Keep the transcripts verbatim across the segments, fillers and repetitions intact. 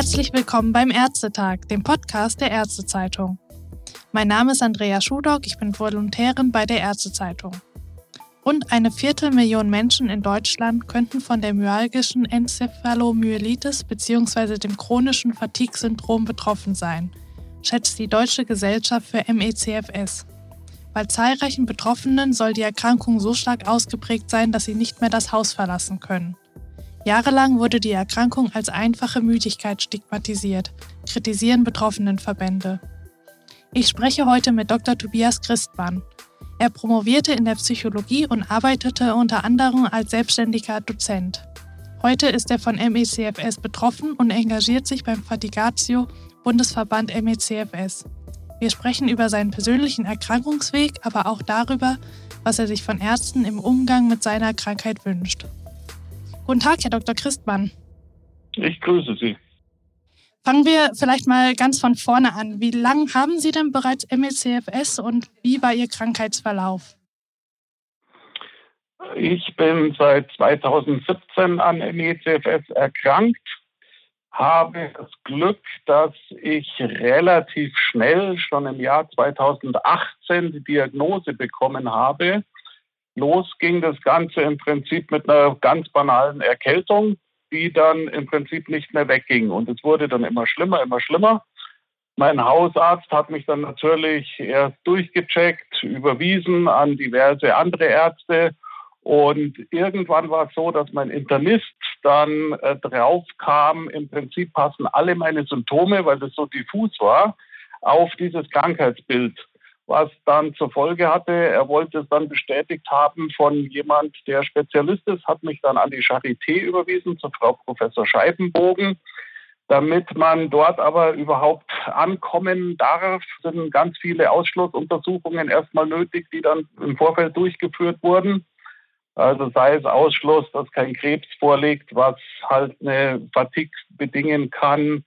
Herzlich willkommen beim Ärztetag, dem Podcast der Ärztezeitung. Mein Name ist Andrea Schudock, ich bin Volontärin bei der Ärztezeitung. Rund eine Viertelmillion Menschen in Deutschland könnten von der myalgischen Enzephalomyelitis bzw. dem chronischen Fatigue-Syndrom betroffen sein, schätzt die Deutsche Gesellschaft für M E C F S. Bei zahlreichen Betroffenen soll die Erkrankung so stark ausgeprägt sein, dass sie nicht mehr das Haus verlassen können. Jahrelang wurde die Erkrankung als einfache Müdigkeit stigmatisiert, kritisieren Betroffenenverbände. Ich spreche heute mit Doktor Tobias Christmann. Er promovierte in der Psychologie und arbeitete unter anderem als selbstständiger Dozent. Heute ist er von M E C F S betroffen und engagiert sich beim Fatigatio Bundesverband M E C F S. Wir sprechen über seinen persönlichen Erkrankungsweg, aber auch darüber, was er sich von Ärzten im Umgang mit seiner Krankheit wünscht. Guten Tag, Herr Doktor Christmann. Ich grüße Sie. Fangen wir vielleicht mal ganz von vorne an. Wie lange haben Sie denn bereits M E C F S und wie war Ihr Krankheitsverlauf? Ich bin seit zweitausendsiebzehn an M E C F S erkrankt, habe das Glück, dass ich relativ schnell, schon im Jahr zweitausendachtzehn, die Diagnose bekommen habe. Los ging das Ganze im Prinzip mit einer ganz banalen Erkältung, die dann im Prinzip nicht mehr wegging. Und es wurde dann immer schlimmer, immer schlimmer. Mein Hausarzt hat mich dann natürlich erst durchgecheckt, überwiesen an diverse andere Ärzte. Und irgendwann war es so, dass mein Internist dann äh, drauf kam, im Prinzip passen alle meine Symptome, weil das so diffus war, auf dieses Krankheitsbild. Was dann zur Folge hatte, er wollte es dann bestätigt haben von jemand, der Spezialist ist, hat mich dann an die Charité überwiesen, zur Frau Professor Scheibenbogen. Damit man dort aber überhaupt ankommen darf, sind ganz viele Ausschlussuntersuchungen erstmal nötig, die dann im Vorfeld durchgeführt wurden. Also sei es Ausschluss, dass kein Krebs vorliegt, was halt eine Fatigue bedingen kann.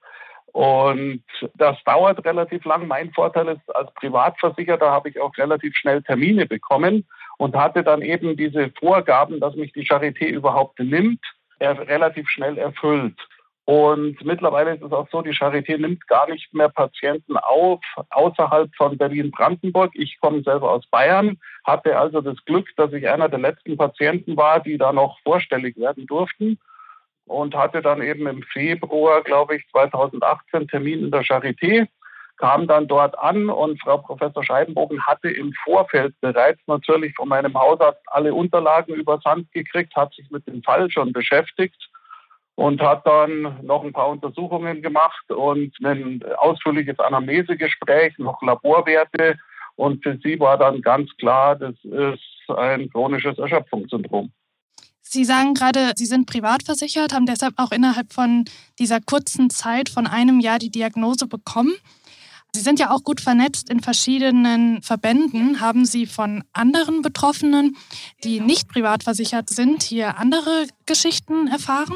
Und das dauert relativ lang. Mein Vorteil ist, als Privatversicherter habe ich auch relativ schnell Termine bekommen und hatte dann eben diese Vorgaben, dass mich die Charité überhaupt nimmt, relativ schnell erfüllt. Und mittlerweile ist es auch so, die Charité nimmt gar nicht mehr Patienten auf außerhalb von Berlin-Brandenburg. Ich komme selber aus Bayern, hatte also das Glück, dass ich einer der letzten Patienten war, die da noch vorstellig werden durften. Und hatte dann eben im Februar, glaube ich, zweitausendachtzehn Termin in der Charité, kam dann dort an und Frau Professor Scheibenbogen hatte im Vorfeld bereits natürlich von meinem Hausarzt alle Unterlagen übersandt gekriegt, hat sich mit dem Fall schon beschäftigt und hat dann noch ein paar Untersuchungen gemacht und ein ausführliches Anamnesegespräch, noch Laborwerte. Und für sie war dann ganz klar, das ist ein chronisches Erschöpfungssyndrom. Sie sagen gerade, Sie sind privat versichert, haben deshalb auch innerhalb von dieser kurzen Zeit von einem Jahr die Diagnose bekommen. Sie sind ja auch gut vernetzt in verschiedenen Verbänden. Haben Sie von anderen Betroffenen, die nicht privat versichert sind, hier andere Geschichten erfahren?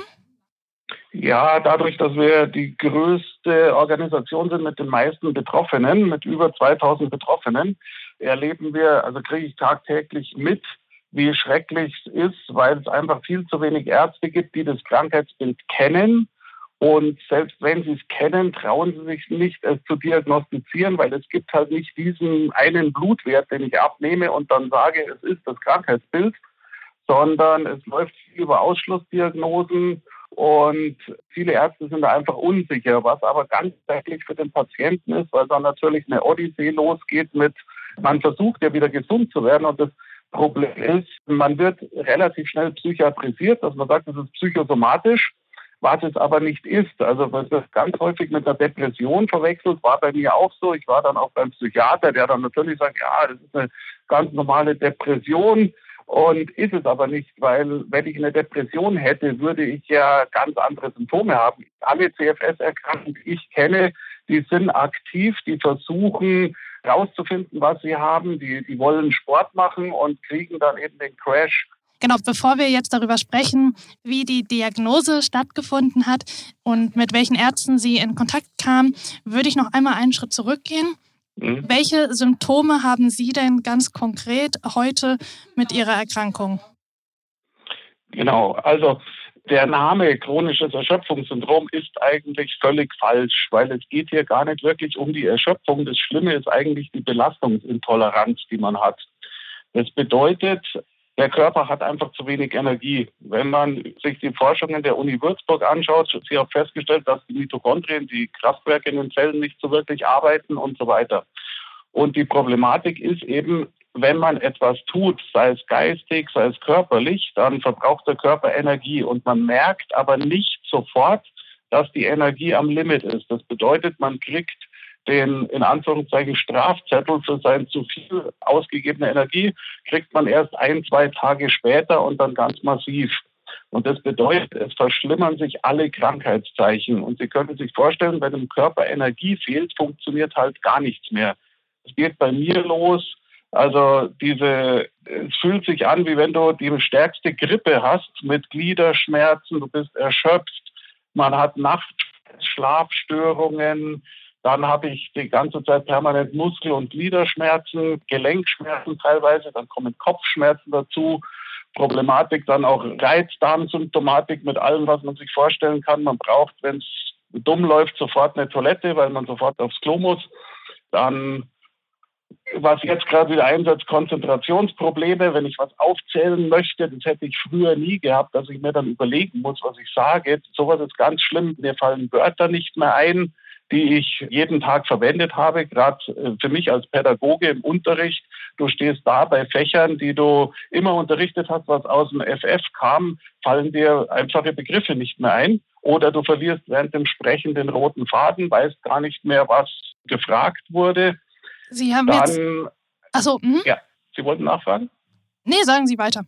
Ja, dadurch, dass wir die größte Organisation sind mit den meisten Betroffenen, mit über zweitausend Betroffenen, erleben wir, also kriege ich tagtäglich mit, wie schrecklich es ist, weil es einfach viel zu wenig Ärzte gibt, die das Krankheitsbild kennen. Und selbst wenn sie es kennen, trauen sie sich nicht, es zu diagnostizieren, weil es gibt halt nicht diesen einen Blutwert, den ich abnehme und dann sage, es ist das Krankheitsbild, sondern es läuft viel über Ausschlussdiagnosen und viele Ärzte sind da einfach unsicher, was aber ganz schrecklich für den Patienten ist, weil dann natürlich eine Odyssee losgeht mit, man versucht ja wieder gesund zu werden und das Problem ist, man wird relativ schnell psychiatrisiert, dass man sagt, das ist psychosomatisch, was es aber nicht ist. Also was das ganz häufig mit einer Depression verwechselt, war bei mir auch so. Ich war dann auch beim Psychiater, der dann natürlich sagt, ja, das ist eine ganz normale Depression und ist es aber nicht, weil wenn ich eine Depression hätte, würde ich ja ganz andere Symptome haben. Alle C F S-Erkrankten, die ich kenne, die sind aktiv, die versuchen, rauszufinden, was sie haben. Die, die wollen Sport machen und kriegen dann eben den Crash. Genau, bevor wir jetzt darüber sprechen, wie die Diagnose stattgefunden hat und mit welchen Ärzten Sie in Kontakt kamen, würde ich noch einmal einen Schritt zurückgehen. Mhm. Welche Symptome haben Sie denn ganz konkret heute mit Ihrer Erkrankung? Genau, also Der Name chronisches Erschöpfungssyndrom ist eigentlich völlig falsch, weil es geht hier gar nicht wirklich um die Erschöpfung. Das Schlimme ist eigentlich die Belastungsintoleranz, die man hat. Das bedeutet, der Körper hat einfach zu wenig Energie. Wenn man sich die Forschungen der Uni Würzburg anschaut, sie haben festgestellt, dass die Mitochondrien, die Kraftwerke in den Zellen nicht so wirklich arbeiten und so weiter. Und die Problematik ist eben, wenn man etwas tut, sei es geistig, sei es körperlich, dann verbraucht der Körper Energie und man merkt aber nicht sofort, dass die Energie am Limit ist. Das bedeutet, man kriegt den, in Anführungszeichen, Strafzettel für seine zu viel ausgegebene Energie, kriegt man erst ein, zwei Tage später und dann ganz massiv. Und das bedeutet, es verschlimmern sich alle Krankheitszeichen. Und Sie können sich vorstellen, wenn dem Körper Energie fehlt, funktioniert halt gar nichts mehr. Es geht bei mir los. Also diese, es fühlt sich an, wie wenn du die stärkste Grippe hast mit Gliederschmerzen, du bist erschöpft, man hat Nachtschlafstörungen, dann habe ich die ganze Zeit permanent Muskel- und Gliederschmerzen, Gelenkschmerzen teilweise, dann kommen Kopfschmerzen dazu, Problematik, dann auch Reizdarmsymptomatik mit allem, was man sich vorstellen kann. Man braucht, wenn es dumm läuft, sofort eine Toilette, weil man sofort aufs Klo muss. Dann was jetzt gerade wieder einsetzt, Konzentrationsprobleme, wenn ich was aufzählen möchte, das hätte ich früher nie gehabt, dass ich mir dann überlegen muss, was ich sage. Sowas ist ganz schlimm. Mir fallen Wörter nicht mehr ein, die ich jeden Tag verwendet habe, gerade für mich als Pädagoge im Unterricht. Du stehst da bei Fächern, die du immer unterrichtet hast, was aus dem F F kam, fallen dir einfache Begriffe nicht mehr ein. Oder du verlierst während dem Sprechen den roten Faden, weißt gar nicht mehr, was gefragt wurde. Sie haben Dann, jetzt... Achso, hm? Ja, Sie wollten nachfragen? Nee, sagen Sie weiter.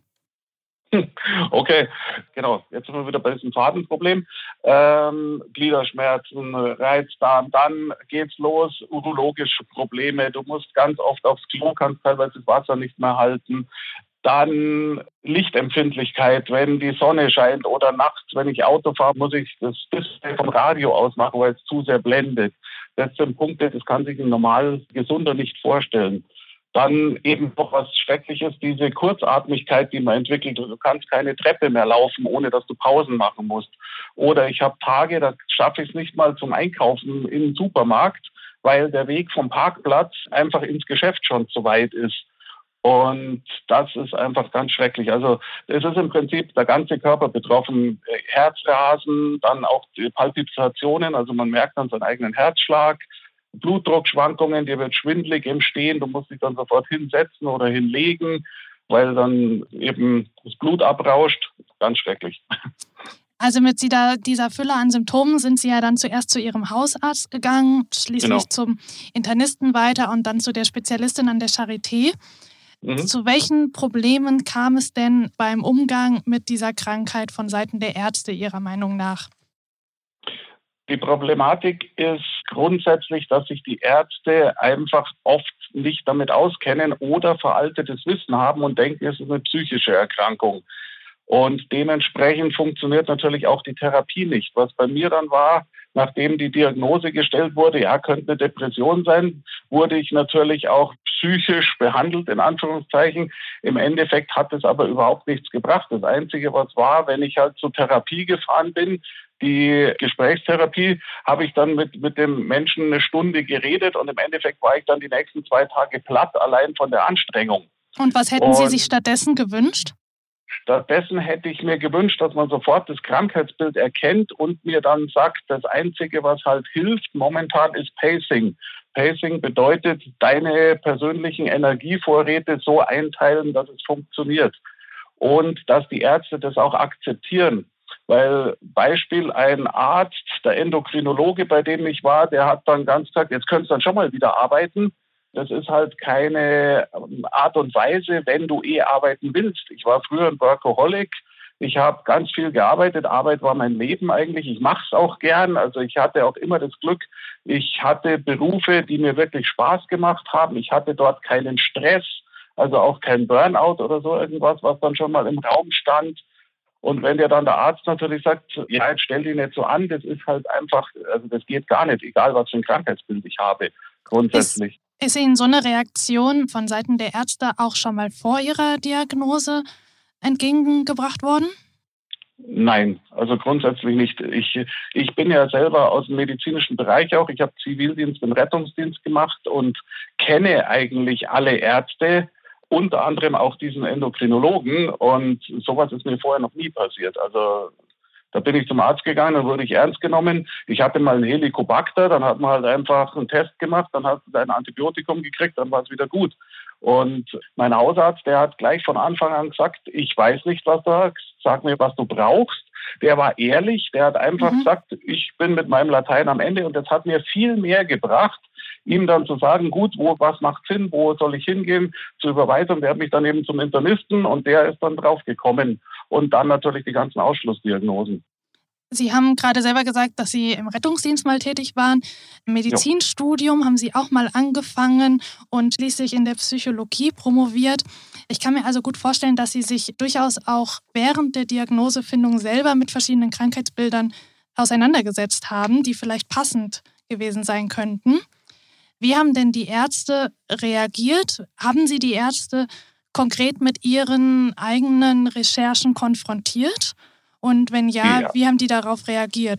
Okay, genau. Jetzt sind wir wieder bei diesem Fadenproblem. Ähm, Gliederschmerzen, Reizdarm, dann geht's los, urologische Probleme. Du musst ganz oft aufs Klo, kannst teilweise das Wasser nicht mehr halten. Dann Lichtempfindlichkeit, wenn die Sonne scheint oder nachts, wenn ich Auto fahre, muss ich das Display vom Radio ausmachen, weil es zu sehr blendet. Das sind Punkte, das kann sich ein normal Gesunder nicht vorstellen. Dann eben noch was Schreckliches, diese Kurzatmigkeit, die man entwickelt. Du kannst keine Treppe mehr laufen, ohne dass du Pausen machen musst. Oder ich habe Tage, da schaffe ich es nicht mal zum Einkaufen im Supermarkt, weil der Weg vom Parkplatz einfach ins Geschäft schon zu weit ist. Und das ist einfach ganz schrecklich. Also es ist im Prinzip der ganze Körper betroffen. Herzrasen, dann auch die Palpitationen, also man merkt dann seinen eigenen Herzschlag, Blutdruckschwankungen, dir wird schwindelig im Stehen, du musst dich dann sofort hinsetzen oder hinlegen, weil dann eben das Blut abrauscht. Ganz schrecklich. Also mit dieser Fülle an Symptomen sind Sie ja dann zuerst zu Ihrem Hausarzt gegangen, schließlich genau. zum Internisten weiter und dann zu der Spezialistin an der Charité. Mhm. Zu welchen Problemen kam es denn beim Umgang mit dieser Krankheit von Seiten der Ärzte Ihrer Meinung nach? Die Problematik ist grundsätzlich, dass sich die Ärzte einfach oft nicht damit auskennen oder veraltetes Wissen haben und denken, es ist eine psychische Erkrankung. Und dementsprechend funktioniert natürlich auch die Therapie nicht. Was bei mir dann war, nachdem die Diagnose gestellt wurde, ja, könnte eine Depression sein, wurde ich natürlich auch psychisch behandelt, in Anführungszeichen. Im Endeffekt hat es aber überhaupt nichts gebracht. Das Einzige, was war, wenn ich halt zur Therapie gefahren bin, die Gesprächstherapie, habe ich dann mit, mit dem Menschen eine Stunde geredet und im Endeffekt war ich dann die nächsten zwei Tage platt, allein von der Anstrengung. Und was hätten und Sie sich stattdessen gewünscht? Stattdessen hätte ich mir gewünscht, dass man sofort das Krankheitsbild erkennt und mir dann sagt, das Einzige, was halt hilft momentan, ist Pacing. Pacing bedeutet, deine persönlichen Energievorräte so einteilen, dass es funktioniert. Und dass die Ärzte das auch akzeptieren. Weil Beispiel, ein Arzt, der Endokrinologe, bei dem ich war, der hat dann ganz gesagt, jetzt könntest du dann schon mal wieder arbeiten. Das ist halt keine Art und Weise, wenn du eh arbeiten willst. Ich war früher ein Workaholic. Ich habe ganz viel gearbeitet. Arbeit war mein Leben eigentlich. Ich mache es auch gern. Also ich hatte auch immer das Glück, ich hatte Berufe, die mir wirklich Spaß gemacht haben. Ich hatte dort keinen Stress, also auch kein Burnout oder so irgendwas, was dann schon mal im Raum stand. Und wenn dir dann der Arzt natürlich sagt, ja, jetzt stell dich nicht so an, das ist halt einfach, also das geht gar nicht, egal was für ein Krankheitsbild ich habe, grundsätzlich. Ist, ist Ihnen so eine Reaktion von Seiten der Ärzte auch schon mal vor Ihrer Diagnose entgegengebracht worden? Nein, also grundsätzlich nicht. Ich, ich bin ja selber aus dem medizinischen Bereich auch. Ich habe Zivildienst und Rettungsdienst gemacht und kenne eigentlich alle Ärzte, unter anderem auch diesen Endokrinologen. Und sowas ist mir vorher noch nie passiert. Also da bin ich zum Arzt gegangen, dann wurde ich ernst genommen. Ich hatte mal einen Helicobacter, dann hat man halt einfach einen Test gemacht, dann hast du ein Antibiotikum gekriegt, dann war es wieder gut. Und mein Hausarzt, der hat gleich von Anfang an gesagt, ich weiß nicht, was du hast, sag mir, was du brauchst. Der war ehrlich, der hat einfach mhm. gesagt, ich bin mit meinem Latein am Ende, und das hat mir viel mehr gebracht, ihm dann zu sagen, gut, wo, was macht Sinn, wo soll ich hingehen, zu überweisen. Der hat mich dann eben zum Internisten, und der ist dann drauf gekommen. Und dann natürlich die ganzen Ausschlussdiagnosen. Sie haben gerade selber gesagt, dass Sie im Rettungsdienst mal tätig waren. Im Medizinstudium ja. haben Sie auch mal angefangen und schließlich in der Psychologie promoviert. Ich kann mir also gut vorstellen, dass Sie sich durchaus auch während der Diagnosefindung selber mit verschiedenen Krankheitsbildern auseinandergesetzt haben, die vielleicht passend gewesen sein könnten. Wie haben denn die Ärzte reagiert? Haben Sie die Ärzte konkret mit Ihren eigenen Recherchen konfrontiert? Und wenn ja, ja, wie haben die darauf reagiert?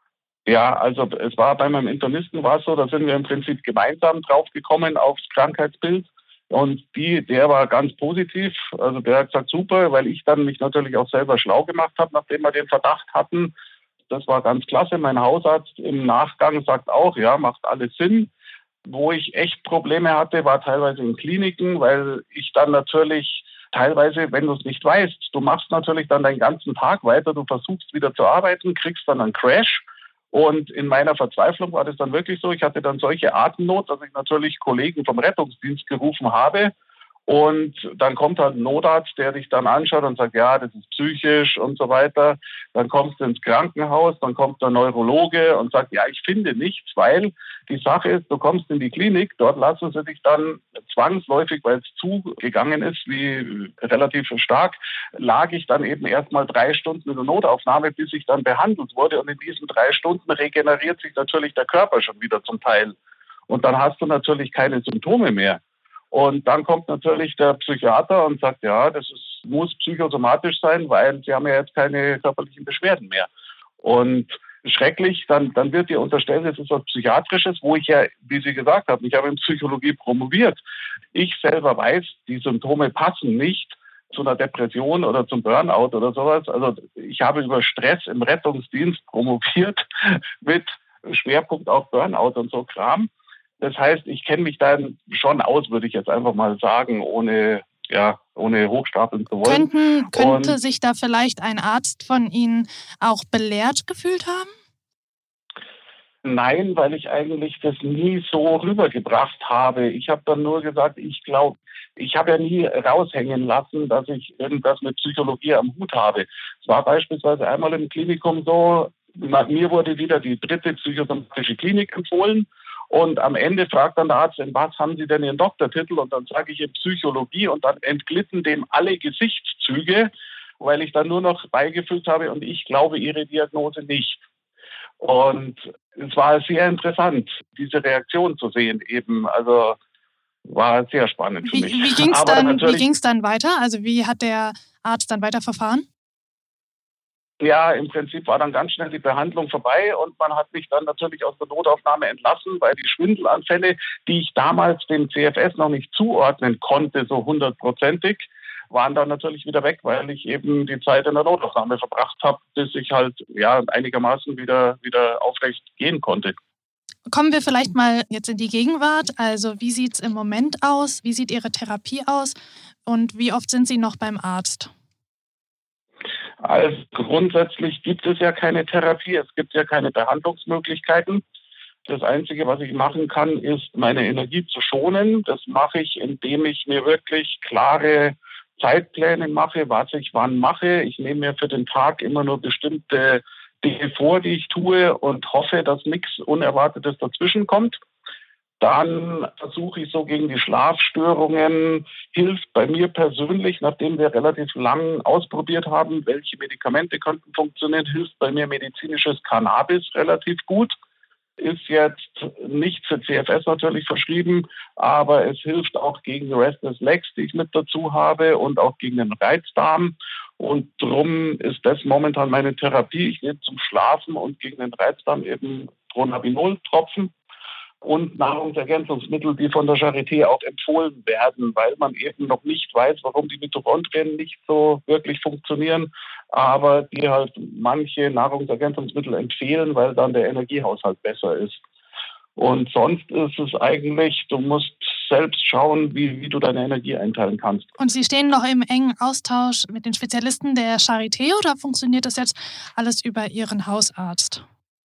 Ja, also es war bei meinem Internisten war es so, da sind wir im Prinzip gemeinsam drauf gekommen aufs Krankheitsbild. Und die, der war ganz positiv. Also der hat gesagt, super, weil ich dann mich natürlich auch selber schlau gemacht habe, nachdem wir den Verdacht hatten. Das war ganz klasse. Mein Hausarzt im Nachgang sagt auch, ja, macht alles Sinn. Wo ich echt Probleme hatte, war teilweise in Kliniken, weil ich dann natürlich teilweise, wenn du es nicht weißt, du machst natürlich dann deinen ganzen Tag weiter, du versuchst wieder zu arbeiten, kriegst dann einen Crash. Und in meiner Verzweiflung war das dann wirklich so, ich hatte dann solche Atemnot, dass ich natürlich Kollegen vom Rettungsdienst gerufen habe. Und dann kommt halt ein Notarzt, der dich dann anschaut und sagt, ja, das ist psychisch und so weiter. Dann kommst du ins Krankenhaus, dann kommt der Neurologe und sagt, ja, ich finde nichts, weil die Sache ist, du kommst in die Klinik, dort lassen sie dich dann zwangsläufig, weil es zugegangen ist, wie relativ stark, lag ich dann eben erstmal drei Stunden in der Notaufnahme, bis ich dann behandelt wurde. Und in diesen drei Stunden regeneriert sich natürlich der Körper schon wieder zum Teil. Und dann hast du natürlich keine Symptome mehr. Und dann kommt natürlich der Psychiater und sagt, ja, das ist, muss psychosomatisch sein, weil Sie haben ja jetzt keine körperlichen Beschwerden mehr. Und schrecklich, dann, dann wird dir unterstellt, es ist was Psychiatrisches, wo ich ja, wie Sie gesagt haben, ich habe in Psychologie promoviert. Ich selber weiß, die Symptome passen nicht zu einer Depression oder zum Burnout oder sowas. Also ich habe über Stress im Rettungsdienst promoviert mit Schwerpunkt auf Burnout und so Kram. Das heißt, ich kenne mich dann schon aus, würde ich jetzt einfach mal sagen, ohne, ja, ohne hochstapeln zu wollen. Könnten, könnte Und, sich da vielleicht ein Arzt von Ihnen auch belehrt gefühlt haben? Nein, weil ich eigentlich das nie so rübergebracht habe. Ich habe dann nur gesagt, ich glaube, ich habe ja nie raushängen lassen, dass ich irgendwas mit Psychologie am Hut habe. Es war beispielsweise einmal im Klinikum so, mir wurde wieder die dritte psychosomatische Klinik empfohlen. Und am Ende fragt dann der Arzt, in was haben Sie denn Ihren Doktortitel? Und dann sage ich in Psychologie, und dann entglitten dem alle Gesichtszüge, weil ich dann nur noch beigefügt habe, und ich glaube Ihre Diagnose nicht. Und es war sehr interessant, diese Reaktion zu sehen eben. Also war sehr spannend für wie, mich. Wie ging es dann, wie ging's dann weiter? Also wie hat der Arzt dann weiter verfahren? Ja, im Prinzip war dann ganz schnell die Behandlung vorbei, und man hat mich dann natürlich aus der Notaufnahme entlassen, weil die Schwindelanfälle, die ich damals dem C F S noch nicht zuordnen konnte, so hundertprozentig, waren dann natürlich wieder weg, weil ich eben die Zeit in der Notaufnahme verbracht habe, bis ich halt ja einigermaßen wieder, wieder aufrecht gehen konnte. Kommen wir vielleicht mal jetzt in die Gegenwart. Also wie sieht es im Moment aus? Wie sieht Ihre Therapie aus? Und wie oft sind Sie noch beim Arzt? Also grundsätzlich gibt es ja keine Therapie, es gibt ja keine Behandlungsmöglichkeiten. Das Einzige, was ich machen kann, ist, meine Energie zu schonen. Das mache ich, indem ich mir wirklich klare Zeitpläne mache, was ich wann mache. Ich nehme mir für den Tag immer nur bestimmte Dinge vor, die ich tue, und hoffe, dass nichts Unerwartetes dazwischen kommt. Dann versuche ich so gegen die Schlafstörungen, hilft bei mir persönlich, nachdem wir relativ lang ausprobiert haben, welche Medikamente könnten funktionieren, hilft bei mir medizinisches Cannabis relativ gut. ist jetzt nicht für C F S natürlich verschrieben, aber es hilft auch gegen Restless Legs, die ich mit dazu habe, und auch gegen den Reizdarm. Und drum ist das momentan meine Therapie. Ich nehme zum Schlafen und gegen den Reizdarm eben Dronabinol-Tropfen und Nahrungsergänzungsmittel, die von der Charité auch empfohlen werden, weil man eben noch nicht weiß, warum die Mitochondrien nicht so wirklich funktionieren, aber die halt manche Nahrungsergänzungsmittel empfehlen, weil dann der Energiehaushalt besser ist. Und sonst ist es eigentlich, du musst selbst schauen, wie, wie du deine Energie einteilen kannst. Und Sie stehen noch im engen Austausch mit den Spezialisten der Charité oder funktioniert das jetzt alles über Ihren Hausarzt?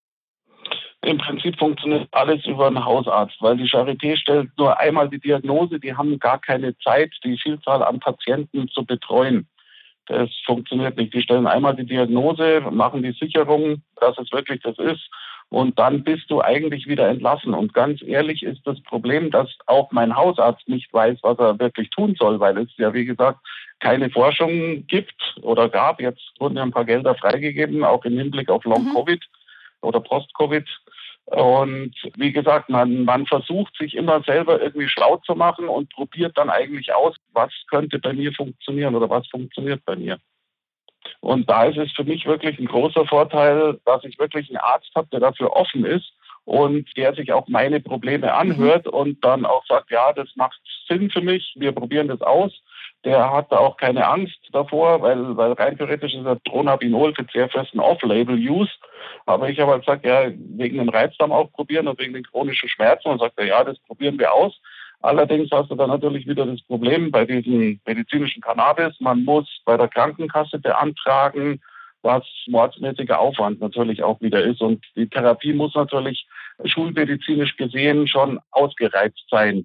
Im Prinzip funktioniert alles über einen Hausarzt, weil die Charité stellt nur einmal die Diagnose, die haben gar keine Zeit, die Vielzahl an Patienten zu betreuen. Das funktioniert nicht. Die stellen einmal die Diagnose, machen die Sicherung, dass es wirklich das ist, und dann bist du eigentlich wieder entlassen. Und ganz ehrlich ist das Problem, dass auch mein Hausarzt nicht weiß, was er wirklich tun soll, weil es ja, wie gesagt, keine Forschung gibt oder gab. Jetzt wurden ja ein paar Gelder freigegeben, auch im Hinblick auf Long-Covid oder Post-Covid. Und wie gesagt, man, man versucht sich immer selber irgendwie schlau zu machen und probiert dann eigentlich aus, was könnte bei mir funktionieren oder was funktioniert bei mir. Und da ist es für mich wirklich ein großer Vorteil, dass ich wirklich einen Arzt habe, der dafür offen ist und der sich auch meine Probleme anhört und dann auch sagt, ja, das macht Sinn für mich, wir probieren das aus. Der hat da auch keine Angst davor, weil, weil rein theoretisch ist das Dronabinol für C F S ein Off-Label-Use. Aber ich habe halt gesagt, ja, wegen dem Reizdarm auch probieren und wegen den chronischen Schmerzen. Und sagt er, ja, das probieren wir aus. Allerdings hast du dann natürlich wieder das Problem bei diesem medizinischen Cannabis. Man muss bei der Krankenkasse beantragen, was mordsmäßiger Aufwand natürlich auch wieder ist. Und die Therapie muss natürlich schulmedizinisch gesehen schon ausgereizt sein.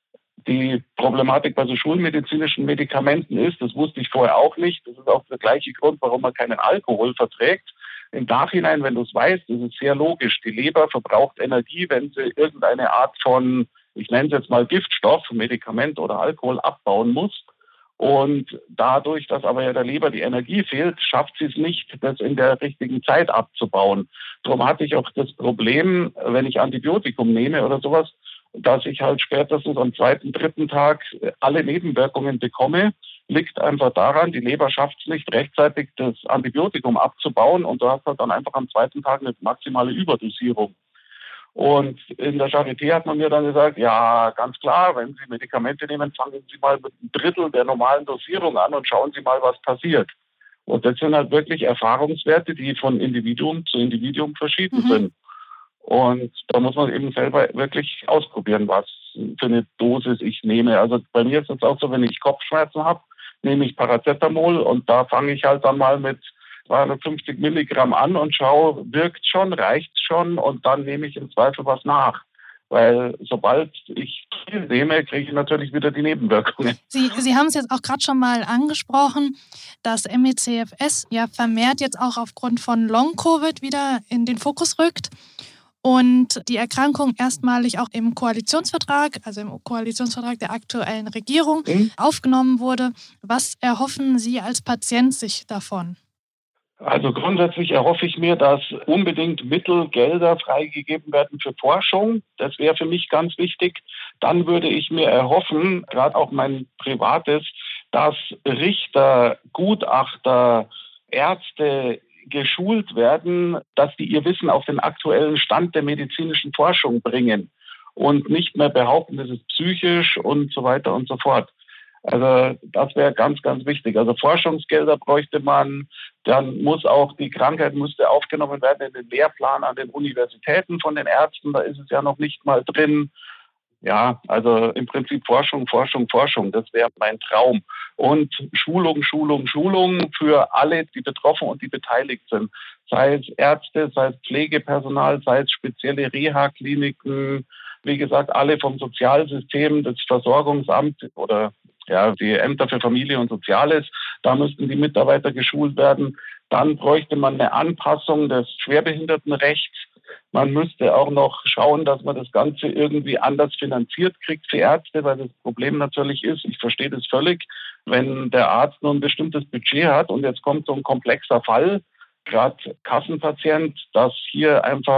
Die Problematik bei so schulmedizinischen Medikamenten ist, das wusste ich vorher auch nicht, das ist auch der gleiche Grund, warum man keinen Alkohol verträgt. Im Nachhinein, wenn du es weißt, ist es sehr logisch. Die Leber verbraucht Energie, wenn sie irgendeine Art von, ich nenne es jetzt mal Giftstoff, Medikament oder Alkohol abbauen muss. Und dadurch, dass aber ja der Leber die Energie fehlt, schafft sie es nicht, das in der richtigen Zeit abzubauen. Darum hatte ich auch das Problem, wenn ich Antibiotikum nehme oder sowas, dass ich halt spätestens am zweiten, dritten Tag alle Nebenwirkungen bekomme, liegt einfach daran, die Leber schafft es nicht rechtzeitig, das Antibiotikum abzubauen, und du hast halt dann einfach am zweiten Tag eine maximale Überdosierung. Und in der Charité hat man mir dann gesagt, ja, ganz klar, wenn Sie Medikamente nehmen, fangen Sie mal mit einem Drittel der normalen Dosierung an und schauen Sie mal, was passiert. Und das sind halt wirklich Erfahrungswerte, die von Individuum zu Individuum verschieden mhm. sind. Und da muss man eben selber wirklich ausprobieren, was für eine Dosis ich nehme. Also bei mir ist es auch so, wenn ich Kopfschmerzen habe, nehme ich Paracetamol, und da fange ich halt dann mal mit zweihundertfünfzig Milligramm an und schaue, wirkt schon, reicht schon, und dann nehme ich im Zweifel was nach. Weil sobald ich viel nehme, kriege ich natürlich wieder die Nebenwirkungen. Sie, Sie haben es jetzt auch gerade schon mal angesprochen, dass M E C F S ja vermehrt jetzt auch aufgrund von Long-Covid wieder in den Fokus rückt und die Erkrankung erstmalig auch im Koalitionsvertrag, also im Koalitionsvertrag der aktuellen Regierung, mhm. aufgenommen wurde. Was erhoffen Sie als Patient sich davon? Also grundsätzlich erhoffe ich mir, dass unbedingt Mittel, Gelder freigegeben werden für Forschung. Das wäre für mich ganz wichtig. Dann würde ich mir erhoffen, gerade auch mein privates, dass Richter, Gutachter, Ärzte geschult werden, dass die ihr Wissen auf den aktuellen Stand der medizinischen Forschung bringen und nicht mehr behaupten, das ist psychisch und so weiter und so fort. Also das wäre ganz, ganz wichtig. Also Forschungsgelder bräuchte man, dann muss auch die Krankheit müsste aufgenommen werden in den Lehrplan an den Universitäten von den Ärzten, da ist es ja noch nicht mal drin. Ja, also im Prinzip Forschung, Forschung, Forschung, das wäre mein Traum. Und Schulung, Schulung, Schulung für alle, die betroffen und die beteiligt sind. Sei es Ärzte, sei es Pflegepersonal, sei es spezielle Reha-Kliniken, wie gesagt, alle vom Sozialsystem, das Versorgungsamt oder ja, die Ämter für Familie und Soziales, da müssten die Mitarbeiter geschult werden. Dann bräuchte man eine Anpassung des Schwerbehindertenrechts. Man müsste auch noch schauen, dass man das Ganze irgendwie anders finanziert kriegt für Ärzte, weil das Problem natürlich ist, ich verstehe das völlig, wenn der Arzt nur ein bestimmtes Budget hat und jetzt kommt so ein komplexer Fall, gerade Kassenpatient, dass hier einfach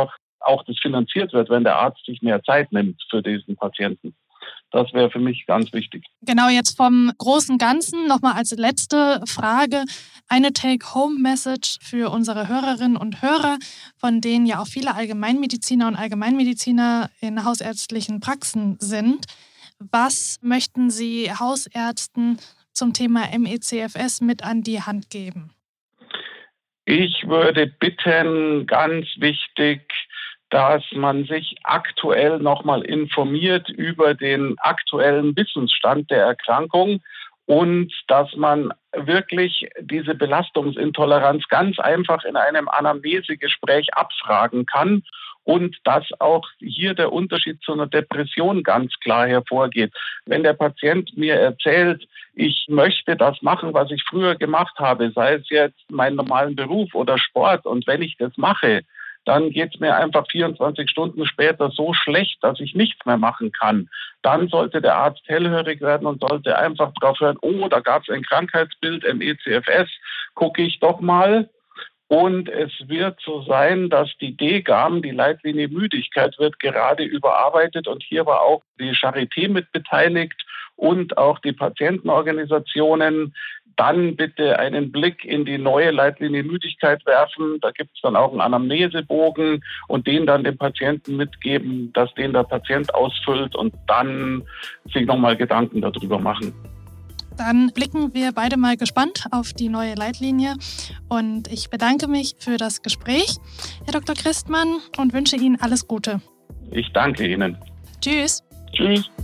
auch das finanziert wird, wenn der Arzt sich mehr Zeit nimmt für diesen Patienten. Das wäre für mich ganz wichtig. Genau, jetzt vom großen Ganzen nochmal als letzte Frage. Eine Take-Home-Message für unsere Hörerinnen und Hörer, von denen ja auch viele Allgemeinmediziner und Allgemeinmediziner in hausärztlichen Praxen sind. Was möchten Sie Hausärzten zum Thema M E C F S mit an die Hand geben? Ich würde bitten, ganz wichtig, dass man sich aktuell nochmal informiert über den aktuellen Wissensstand der Erkrankung und dass man wirklich diese Belastungsintoleranz ganz einfach in einem Anamnesegespräch abfragen kann und dass auch hier der Unterschied zu einer Depression ganz klar hervorgeht. Wenn der Patient mir erzählt, ich möchte das machen, was ich früher gemacht habe, sei es jetzt meinen normalen Beruf oder Sport, und wenn ich das mache, dann geht es mir einfach vierundzwanzig Stunden später so schlecht, dass ich nichts mehr machen kann. Dann sollte der Arzt hellhörig werden und sollte einfach drauf hören, oh, da gab es ein Krankheitsbild, M E C F S, gucke ich doch mal. Und es wird so sein, dass die D G A M, die Leitlinie Müdigkeit, wird gerade überarbeitet und hier war auch die Charité mit beteiligt und auch die Patientenorganisationen. Dann bitte einen Blick in die neue Leitlinie Müdigkeit werfen. Da gibt es dann auch einen Anamnesebogen und den dann dem Patienten mitgeben, dass den der Patient ausfüllt und dann sich nochmal Gedanken darüber machen. Dann blicken wir beide mal gespannt auf die neue Leitlinie und ich bedanke mich für das Gespräch, Herr Doktor Christmann, und wünsche Ihnen alles Gute. Ich danke Ihnen. Tschüss. Tschüss.